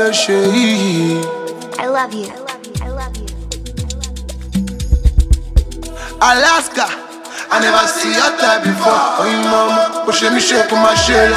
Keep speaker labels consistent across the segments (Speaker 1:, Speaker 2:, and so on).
Speaker 1: love you.
Speaker 2: Alaska, I never see your type before. Oh, mama, push me shake my shell.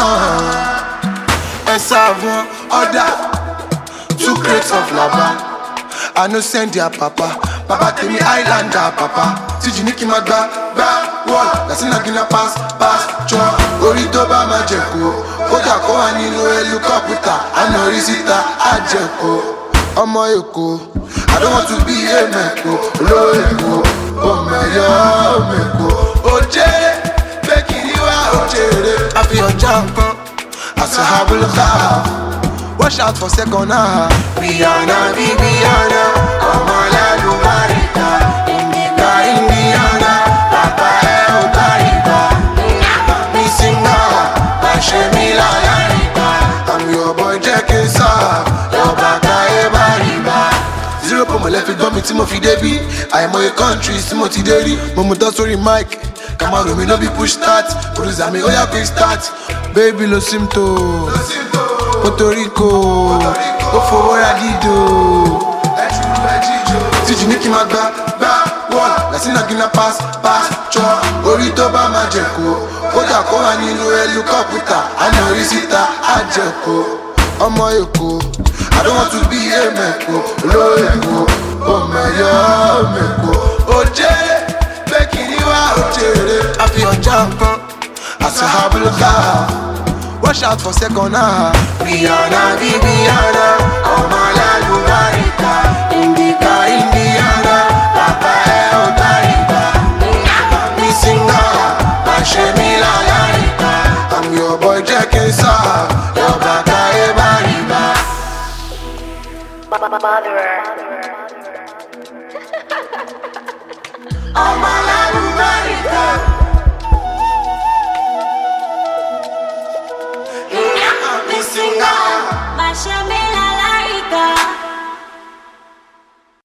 Speaker 2: And savon, order 2 crates of lava. I no send your papa. Papa tell me Islander, papa. Tijiniki magba, wall. That's in a gina pass, cho. Oritoba majeko. Oja ko aninu helicopter. I know risita, ajeko. Omo eko. I don't want to be a meko. Lo eko. Oh meko. Oje, bekiriwa ojere. I feel your jump. As a habul khaf. Watch out for second half. Rihanna, Viviana. Omala Lumarita. Indiana. Papa Otariba. Missing now. Bashemila Larita. I'm your boy Jackie Sa. Your baka Ebariba. 0 for my left it me Timothy Davy. I am my country, Timothy Davy. Momo sorry Mike. Camaro me no be push start. Producer me oya quick start. Baby lo simto. Puerto Rico. Ofo where I dido. Tijiniki magba, wall. That's in a gina pass, cho. Oritoba majeko. Oja ko aninu helicopter. I know risita, ajeko. Omo eko. I don't want to be a meko. Lo eko. Oh meko. Oje, bekiriwa ojere. I feel your jump. As a habul khaf. Watch out for second half. Rihanna, Viviana. Omala Lumarita. Indiana. Papa Otariba. Missing now. Bashemila Larita. I'm your boy Jackie Sa. Your baka Ebariba.
Speaker 1: Mother.
Speaker 2: Omala Lumarita. Missing now.
Speaker 1: Bashemila.